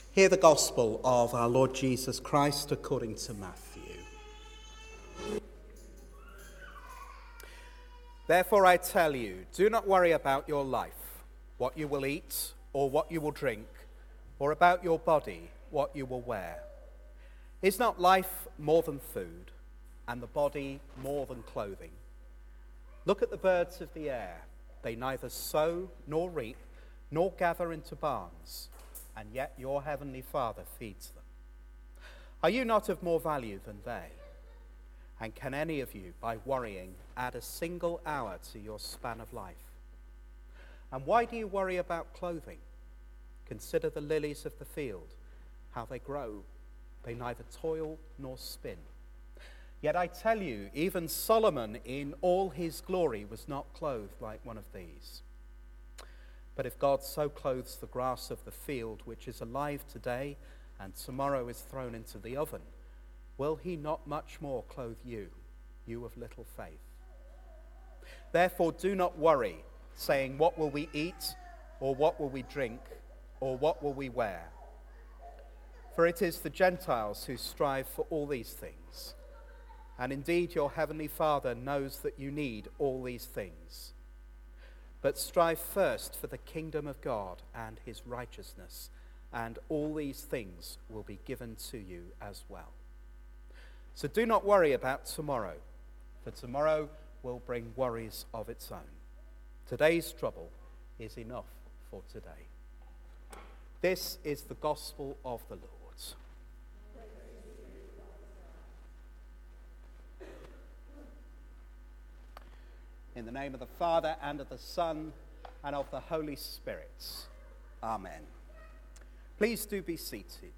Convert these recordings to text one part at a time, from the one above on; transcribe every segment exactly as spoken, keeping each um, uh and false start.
Hear the gospel of our Lord Jesus Christ according to Matthew. Therefore I tell you, do not worry about your life, what you will eat or what you will drink, or about your body, what you will wear. Is not life more than food, and the body more than clothing? Look at the birds of the air. They neither sow nor reap, nor gather into barns, and yet your heavenly Father feeds them. Are you not of more value than they? And can any of you, by worrying, add a single hour to your span of life? And why do you worry about clothing? Consider the lilies of the field, how they grow. They neither toil nor spin. Yet I tell you, even Solomon in all his glory was not clothed like one of these. But if God so clothes the grass of the field, which is alive today and tomorrow is thrown into the oven, will he not much more clothe you, you of little faith? Therefore do not worry, saying, what will we eat, or what will we drink, or what will we wear? For it is the Gentiles who strive for all these things. And indeed your heavenly Father knows that you need all these things. But strive first for the kingdom of God and his righteousness, and all these things will be given to you as well. So do not worry about tomorrow, for tomorrow will bring worries of its own. Today's trouble is enough for today. This is the gospel of the Lord. In the name of the Father, and of the Son, and of the Holy Spirit. Amen. Please do be seated.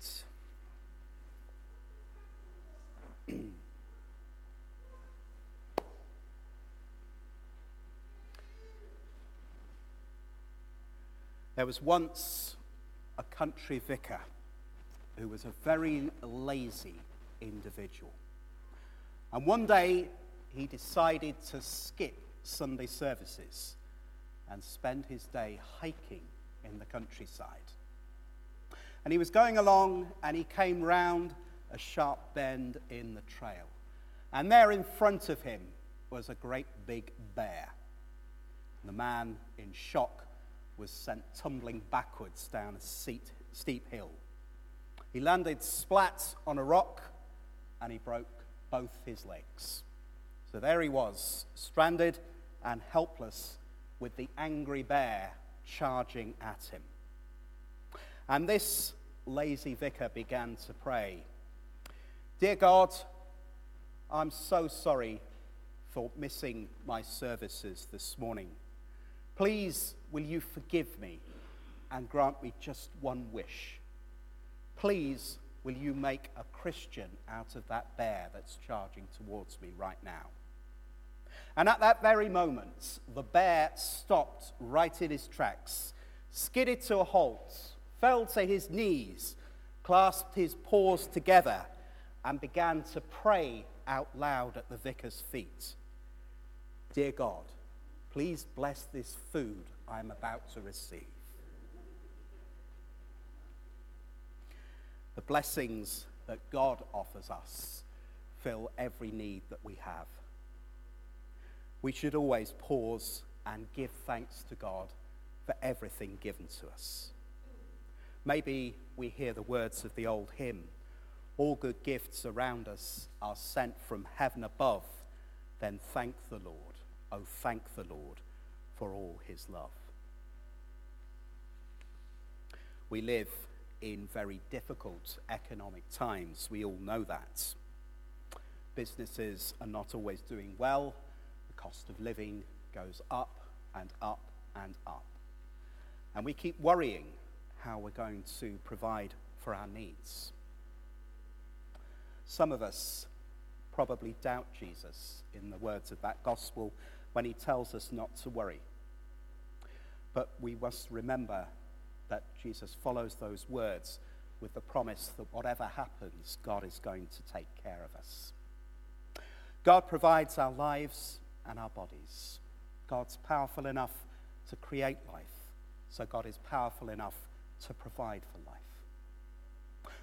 There was once a country vicar who was a very lazy individual. And one day he decided to skip Sunday services and spend his day hiking in the countryside. And he was going along and he came round a sharp bend in the trail. And there in front of him was a great big bear. The man, in shock, was sent tumbling backwards down a steep, steep hill. He landed splat on a rock and he broke both his legs. So there he was, stranded and helpless, with the angry bear charging at him. And this lazy vicar began to pray, "Dear God, I'm so sorry for missing my services this morning. Please, will you forgive me and grant me just one wish? Please, will you make a Christian out of that bear that's charging towards me right now?" And at that very moment, the bear stopped right in his tracks, skidded to a halt, fell to his knees, clasped his paws together, and began to pray out loud at the vicar's feet. "Dear God, please bless this food I'm about to receive." The blessings that God offers us fill every need that we have. We should always pause and give thanks to God for everything given to us. Maybe we hear the words of the old hymn, "All good gifts around us are sent from heaven above, then thank the Lord, oh thank the Lord for all his love." We live in very difficult economic times, we all know that. Businesses are not always doing well. The cost of living goes up and up and up. And we keep worrying how we're going to provide for our needs. Some of us probably doubt Jesus in the words of that gospel when he tells us not to worry. But we must remember that Jesus follows those words with the promise that whatever happens, God is going to take care of us. God provides our lives and our bodies. God's powerful enough to create life, so God is powerful enough to provide for life.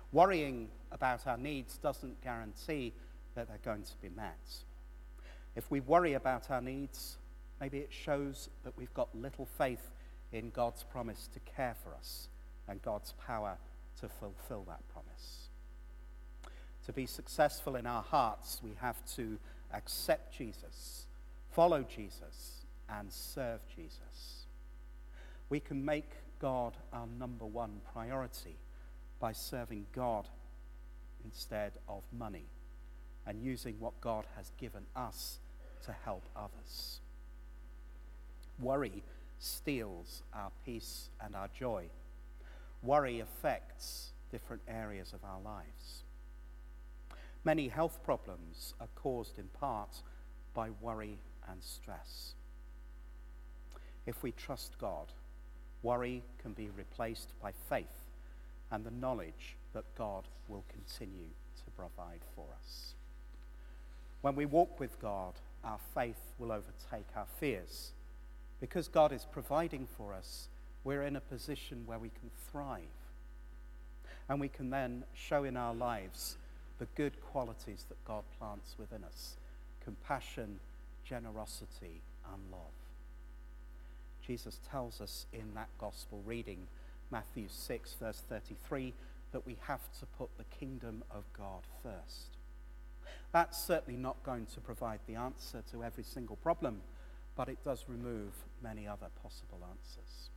Worrying about our needs doesn't guarantee that they're going to be met. If we worry about our needs, maybe it shows that we've got little faith in God's promise to care for us and God's power to fulfill that promise. To be successful in our hearts, we have to accept Jesus, follow Jesus, and serve Jesus. We can make God our number one priority by serving God instead of money and using what God has given us to help others. Worry steals our peace and our joy. Worry affects different areas of our lives. Many health problems are caused in part by worry and stress. If we trust God, worry can be replaced by faith and the knowledge that God will continue to provide for us. When we walk with God, our faith will overtake our fears. Because God is providing for us, we're in a position where we can thrive. And we can then show in our lives the good qualities that God plants within us: compassion, generosity, and love. Jesus tells us in that gospel reading, Matthew six, verse thirty-three, that we have to put the kingdom of God first. That's certainly not going to provide the answer to every single problem, but it does remove many other possible answers.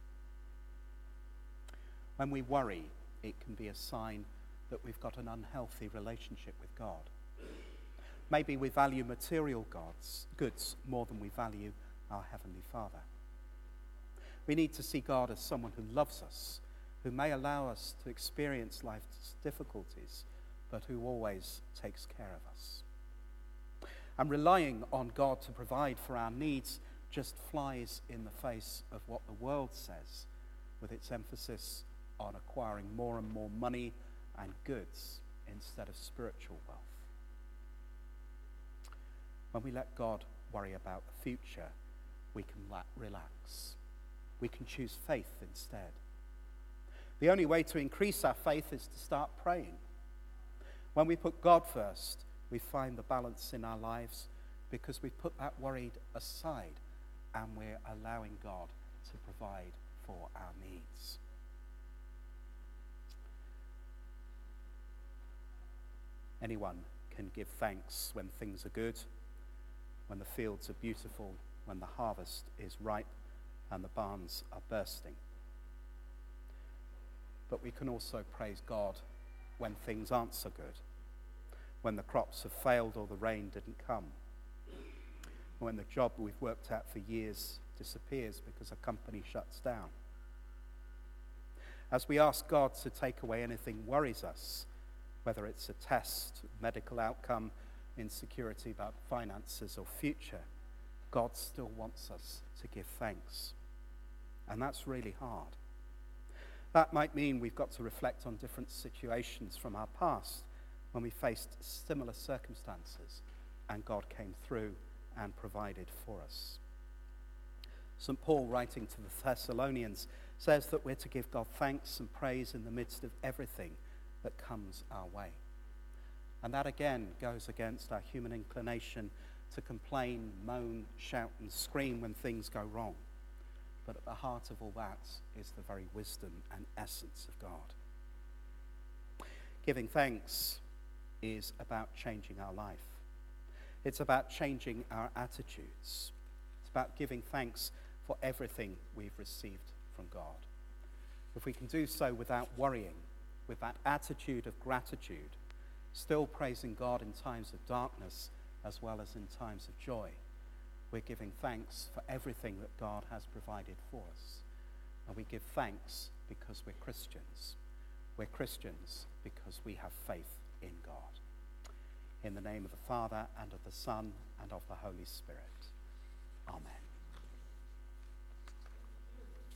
When we worry, it can be a sign that we've got an unhealthy relationship with God. Maybe we value material gods, goods more than we value our Heavenly Father. We need to see God as someone who loves us, who may allow us to experience life's difficulties, but who always takes care of us. And relying on God to provide for our needs just flies in the face of what the world says, with its emphasis on acquiring more and more money and goods instead of spiritual wealth. When we let God worry about the future, we can la- relax. We can choose faith instead. The only way to increase our faith is to start praying. When we put God first, we find the balance in our lives because we put that worried aside and we're allowing God to provide for our needs. Anyone can give thanks when things are good, when the fields are beautiful, when the harvest is ripe and the barns are bursting. But we can also praise God when things aren't so good, when the crops have failed or the rain didn't come, when the job we've worked at for years disappears because a company shuts down. As we ask God to take away anything worries us, whether it's a test, medical outcome, insecurity about finances or future, God still wants us to give thanks. And that's really hard. That might mean we've got to reflect on different situations from our past when we faced similar circumstances and God came through and provided for us. Saint Paul, writing to the Thessalonians, says that we're to give God thanks and praise in the midst of everything that comes our way. And that again goes against our human inclination to complain, moan, shout and scream when things go wrong. But at the heart of all that is the very wisdom and essence of God. Giving thanks is about changing our life. It's about changing our attitudes. It's about giving thanks for everything we've received from God. If we can do so without worrying, with that attitude of gratitude, still praising God in times of darkness as well as in times of joy, we're giving thanks for everything that God has provided for us. And we give thanks because we're Christians. We're Christians because we have faith in God. In the name of the Father, and of the Son, and of the Holy Spirit. Amen.